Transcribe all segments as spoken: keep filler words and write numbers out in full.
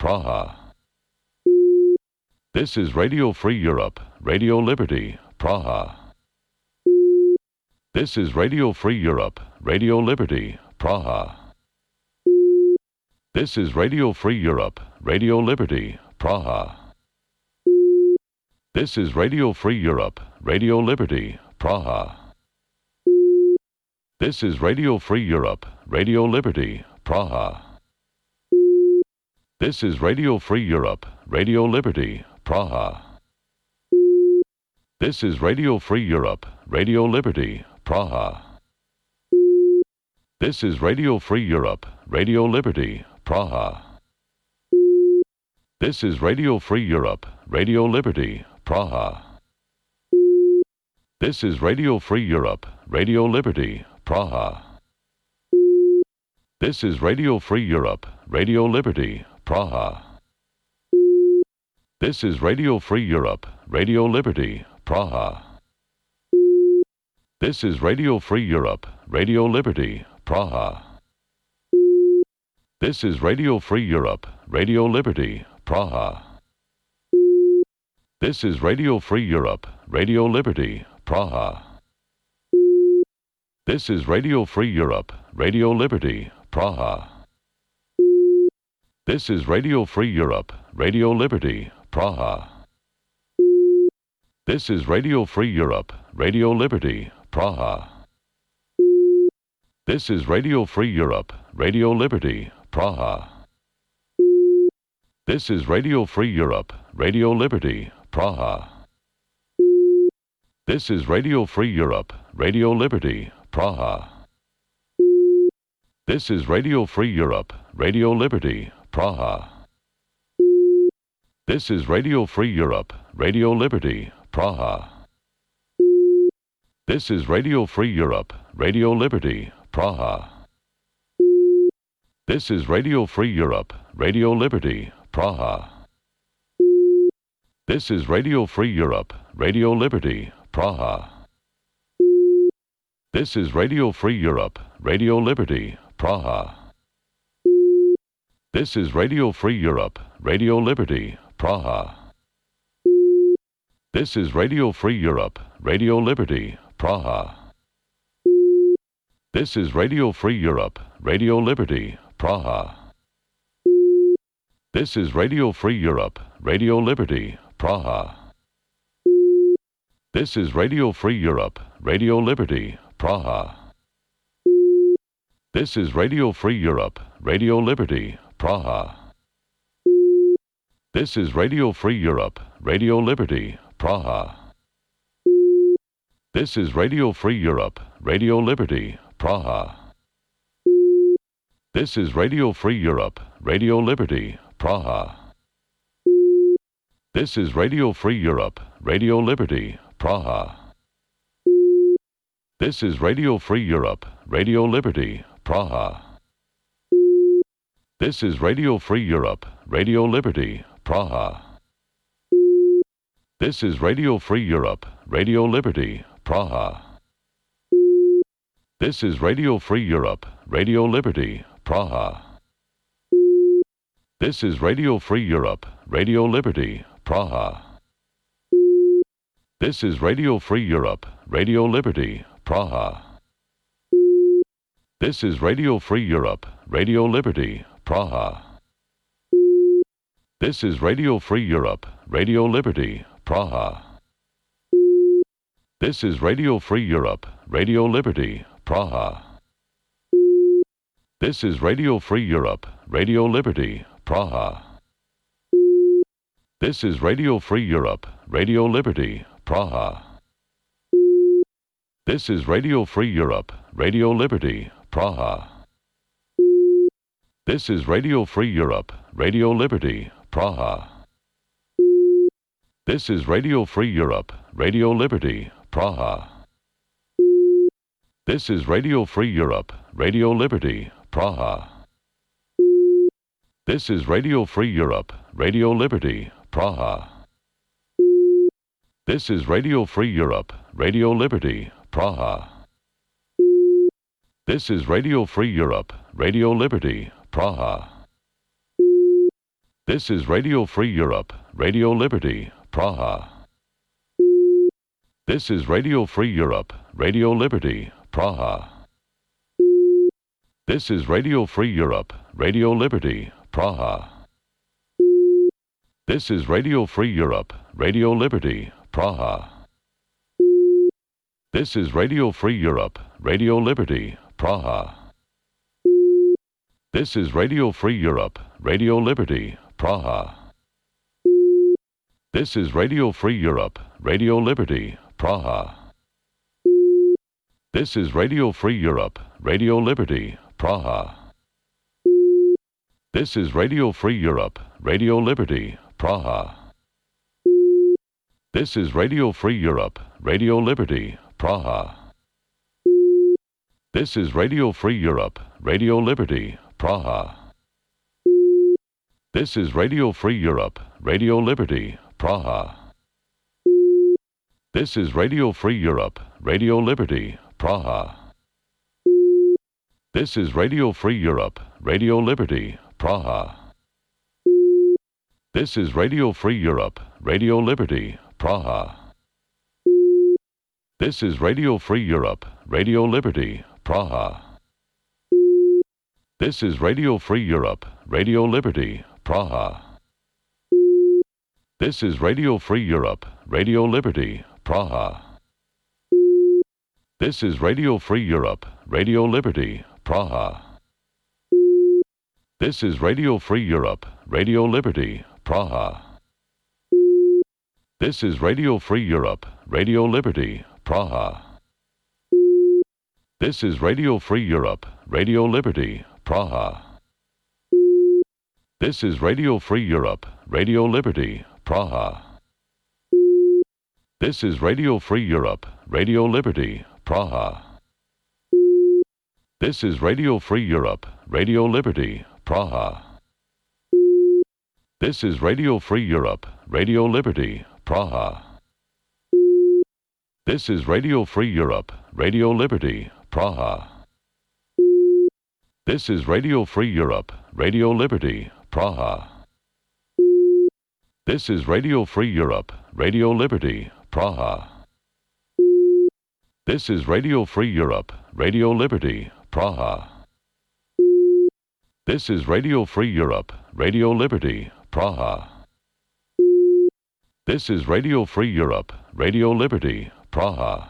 Praha. This is Radio Free Europe, Radio Liberty, Praha. This is Radio Free Europe, Radio Liberty, Praha. This is Radio Free Europe, Radio Liberty, Praha. This is Radio Free Europe, Radio Liberty, Praha. This is Radio Free Europe, Radio Liberty, Praha. This is Radio Free Europe, Radio Liberty, Praha. This is Radio Free Europe, Radio Liberty, Praha. This is Radio Free Europe, Radio Liberty, Praha. This is Radio Free Europe, Radio Liberty, Praha. This is Radio Free Europe, Radio Liberty, Praha. This is Radio Free Europe, Radio Liberty, Praha. This is Radio Free Europe, Radio Liberty, Praha. This is Radio Free Europe, Radio Liberty, Praha. This is Radio Free Europe, Radio Liberty, Praha. This is Radio Free Europe, Radio Liberty, Praha. This is Radio Free Europe, Radio Liberty, Praha. This is Radio Free Europe, Radio Liberty, Praha. This is Radio Free Europe, Radio Liberty, Praha. This is Radio Free Europe, Radio Liberty, Praha. This is Radio Free Europe, Radio Liberty, Praha. This is Radio Free Europe, Radio Liberty, Praha. This is Radio Free Europe, Radio Liberty, Praha. This is Radio Free Europe, Radio Liberty, Praha. This is Radio Free Europe, Radio Liberty, Praha. This is Radio Free Europe, Radio Liberty, Praha. This is Radio Free Europe, Radio Liberty, Praha. This is Radio Free Europe, Radio Liberty, Praha. This is Radio Free Europe, Radio Liberty, Praha. This is Radio Free Europe, Radio Liberty, Praha. This is Radio Free Europe, Radio Liberty, Praha. This is Radio Free Europe, Radio Liberty, Praha. This is Radio Free Europe, Radio Liberty, Praha. This is Radio Free Europe, Radio Liberty, Praha. This is Radio Free Europe, Radio Liberty, Praha. This is Radio Free Europe, Radio Liberty, Praha. This is Radio Free Europe, Radio Liberty, Praha. This is Radio Free Europe, Radio Liberty, Praha. This is Radio Free Europe, Radio Liberty, Praha. This is Radio Free Europe, Radio Liberty, Praha. This is Radio Free Europe, Radio Liberty, Praha. This is Radio Free Europe, Radio Liberty, Praha. This is Radio Free Europe, Radio Liberty, Praha. This is Radio Free Europe, Radio Liberty, Praha. This is Radio Free Europe, Radio Liberty, Praha. This is Radio Free Europe, Radio Liberty, Praha. This is Radio Free Europe, Radio Liberty, Praha. This is Radio Free Europe, Radio Liberty, Praha. This is Radio Free Europe, Radio Liberty, Praha. This is Radio Free Europe, Radio Liberty, Praha. This is Radio Free Europe, Radio Liberty, Praha. This is Radio Free Europe, Radio Liberty, Praha. This is Radio Free Europe, Radio Liberty, Praha. This is Radio Free Europe, Radio Liberty, Praha. This is Radio Free Europe, Radio Liberty, Praha. This is Radio Free Europe, Radio Liberty, Praha. This is Radio Free Europe, Radio Liberty, Praha. This is Radio Free Europe, Radio Liberty, Praha. This is Radio Free Europe, Radio Liberty, Praha. This is Radio Free Europe, Radio Liberty, Praha. This is Radio Free Europe, Radio Liberty, Praha. This is Radio Free Europe, Radio Liberty, Praha. This is Radio Free Europe, Radio Liberty, Praha. This is Radio Free Europe, Radio Liberty, Praha. This is Radio Free Europe, Radio Liberty, Praha. This is Radio Free Europe, Radio Liberty, Praha. This is Radio Free Europe, Radio Liberty, Praha. This is Radio Free Europe, Radio Liberty, Praha. This is Radio Free Europe, Radio Liberty, Praha. This is Radio Free Europe, Radio Liberty, Praha. This is Radio Free Europe, Radio Liberty, Praha. This is Radio Free Europe, Radio Liberty, Praha. This is Radio Free Europe, Radio Liberty, Praha. This is Radio Free Europe, Radio Liberty, Praha. This is Radio Free Europe, Radio Liberty, Praha. This is Radio Free Europe, Radio Liberty, Praha. This is Radio Free Europe, Radio Liberty, Praha. This is Radio Free Europe, Radio Liberty, Praha. This is Radio Free Europe, Radio Liberty, Praha. This is Radio Free Europe, Radio Liberty, Praha. This is Radio Free Europe, Radio Liberty, Praha. This is Radio Free Europe, Radio Liberty, Praha. This is Radio Free Europe, Radio Liberty, Praha. This is Radio Free Europe, Radio Liberty, Praha. This is Radio Free Europe, Radio Liberty, Praha. This is Radio Free Europe, Radio Liberty, Praha. This is Radio Free Europe, Radio Liberty, Praha. This is Radio Free Europe, Radio Liberty, Praha.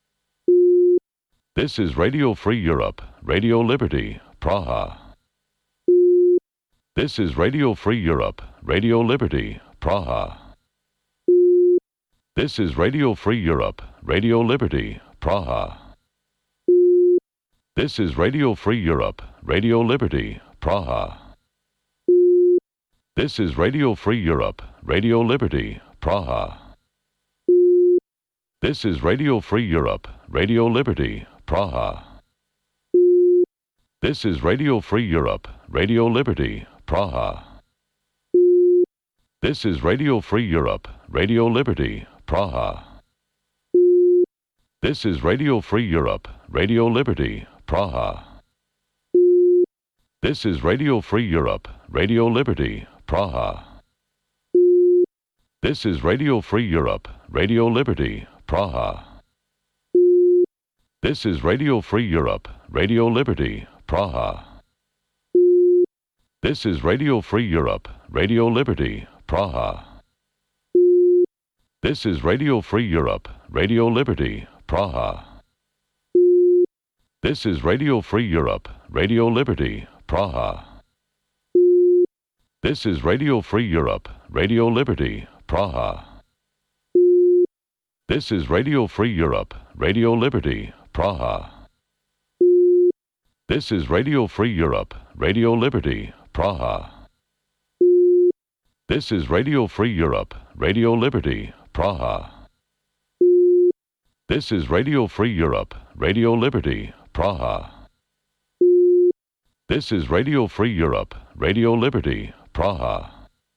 This is Radio Free Europe, Radio Liberty, Praha. This is Radio Free Europe, Radio Liberty, Praha. This is Radio Free Europe, Radio Liberty, Praha. This is Radio Free Europe, Radio Liberty, Praha. This is Radio Free Europe, Radio Liberty, Praha. This is Radio Free Europe, Radio Liberty, Praha. This is Radio Free Europe, Radio Liberty, Praha. This is Radio Free Europe, Radio Liberty, Praha. This is Radio Free Europe, Radio Liberty, Praha. This is Radio Free Europe, Radio Liberty, Praha. This is Radio Free Europe, Radio Liberty, Praha. This is Radio Free Europe, Radio Liberty, Praha. This is Radio Free Europe, Radio Liberty, Praha. This is Radio Free Europe, Radio Liberty, Praha. This is Radio Free Europe, Radio Liberty, Praha. This is Radio Free Europe, Radio Liberty, Praha. This is Radio Free Europe, Radio Liberty, Praha. This is Radio Free Europe, Radio Liberty, Praha. This is Radio Free Europe, Radio Liberty, Praha. This is Radio Free Europe, Radio Liberty, Praha. This is Radio Free Europe, Radio Liberty, Praha.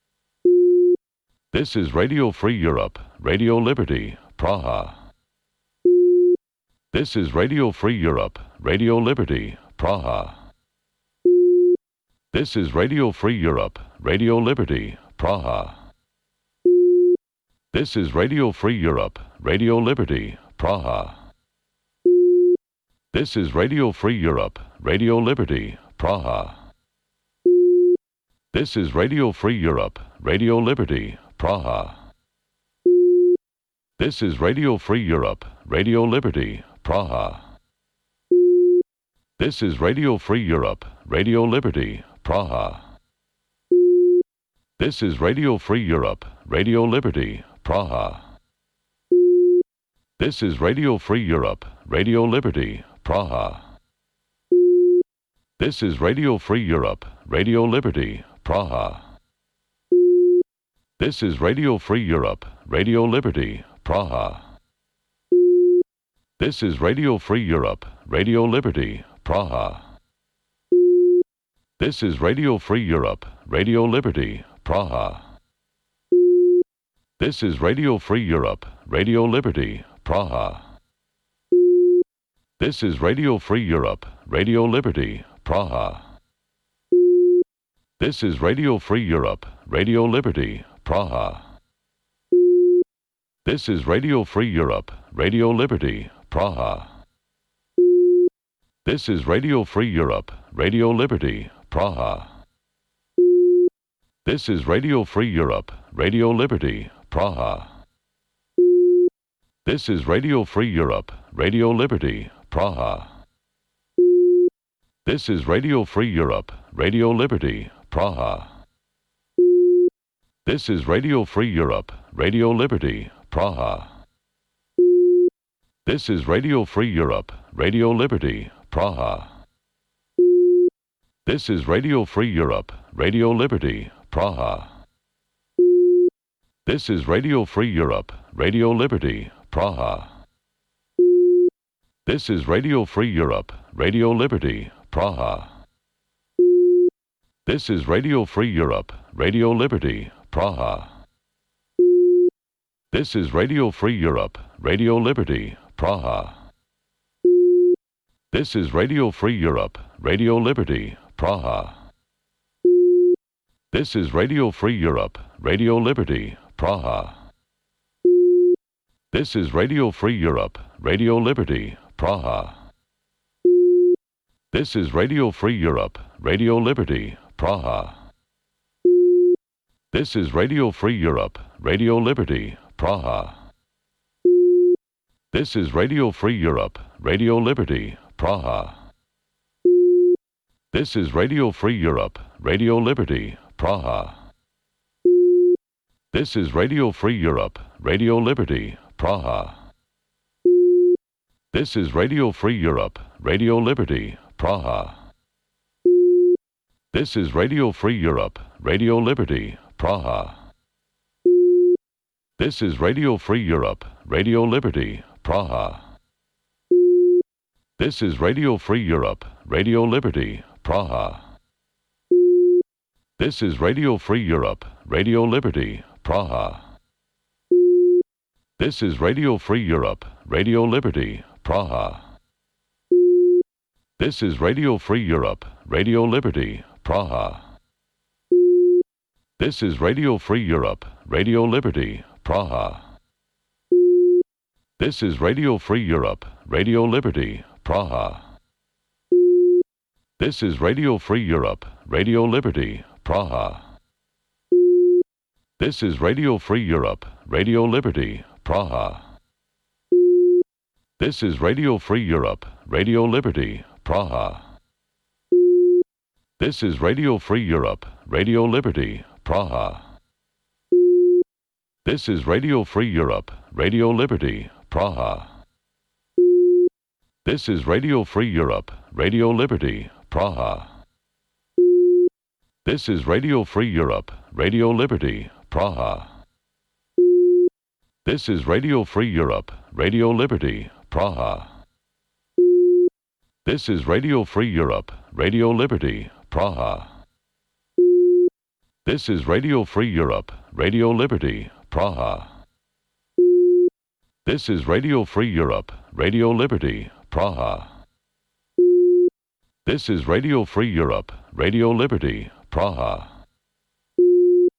This is Radio Free Europe, Radio Liberty, Praha. This is Radio Free Europe, Radio Liberty, Praha. This is Radio Free Europe, Radio Liberty, Praha. This is Radio Free Europe, Radio Liberty, Praha. This is Radio Free Europe, Radio Liberty, Praha. This is Radio Free Europe, Radio Liberty, Praha. This is Radio Free Europe, Radio Liberty, Praha. This is Radio Free Europe, Radio Liberty, Praha. This is Radio Free Europe, Radio Liberty, Praha. This is Radio Free Europe, Radio Liberty, Praha. This is Radio Free Europe, Radio Liberty, Praha. This is Radio Free Europe, Radio Liberty, Praha. This is Radio Free Europe, Radio Liberty, Praha. This is Radio Free Europe, Radio Liberty, Praha. This is Radio Free Europe, Radio Liberty, Praha. This is Radio Free Europe, Radio Liberty, Praha. This is Radio Free Europe, Radio Liberty, Praha. This is Radio Free Europe, Radio Liberty, Praha. This is Radio Free Europe, Radio Liberty, Praha. This is Radio Free Europe, Radio Liberty, Praha. This is Radio Free Europe, Radio Liberty, Praha. This is Radio Free Europe, Radio Liberty, Praha. This is Radio Free Europe, Radio Liberty, Praha. This is Radio Free Europe, Radio Liberty, Praha. This is Radio Free Europe, Radio Liberty, Praha. This is Radio Free Europe, Radio Liberty, Praha. This is Radio Free Europe, Radio Liberty, Praha. This is Radio Free Europe, Radio Liberty, Praha. This is Radio Free Europe, Radio Liberty, Praha. This is Radio Free Europe, Radio Liberty, Praha. This is Radio Free Europe, Radio Liberty, Praha. This is Radio Free Europe, Radio Liberty, Praha. This is Radio Free Europe, Radio Liberty, Praha. This is Radio Free Europe, Radio Liberty, Praha. This is Radio Free Europe, Radio Liberty, Praha. This is Radio Free Europe, Radio Liberty, Praha. This is Radio Free Europe, Radio Liberty, Praha. This is Radio Free Europe, Radio Liberty, Praha. This is Radio Free Europe, Radio Liberty, Praha. This is Radio Free Europe, Radio Liberty, Praha. This is Radio Free Europe, Radio Liberty, Praha. This is Radio Free Europe, Radio Liberty, Praha. This is Radio Free Europe, Radio Liberty, Praha. This is Radio Free Europe, Radio Liberty, Praha. This is Radio Free Europe, Radio Liberty, Praha. This is Radio Free Europe, Radio Liberty, Praha. This is Radio Free Europe, Radio Liberty, Praha. This is Radio Free Europe, Radio Liberty, Praha. This is Radio Free Europe, Radio Liberty, Praha. This is Radio Free Europe, Radio Liberty, Praha. This is Radio Free Europe, Radio Liberty, Praha. This is Radio Free Europe, Radio Liberty, Praha. This is Radio Free Europe, Radio Liberty, Praha. This is Radio Free Europe, Radio Liberty, Praha. This is Radio Free Europe, Radio Liberty, Praha. This is Radio Free Europe, Radio Liberty, Praha. This is Radio Free Europe, Radio Liberty, Praha. This is Radio Free Europe, Radio Liberty, Praha.